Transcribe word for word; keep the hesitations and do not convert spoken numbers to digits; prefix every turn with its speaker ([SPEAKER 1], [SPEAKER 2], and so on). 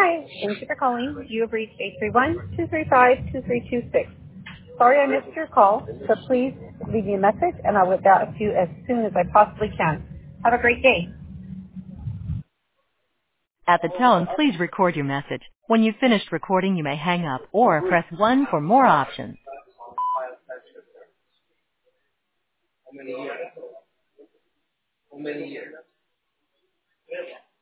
[SPEAKER 1] Hi, thank you for calling. You have reached eight three one, two three five, two three two six. Sorry I missed your call, so please leave me a message and I will get back to you as soon as I possibly can. Have a great day.
[SPEAKER 2] At the tone, please record your message. When you've finished recording, you may hang up or press one for more options.
[SPEAKER 3] How many years? How many years?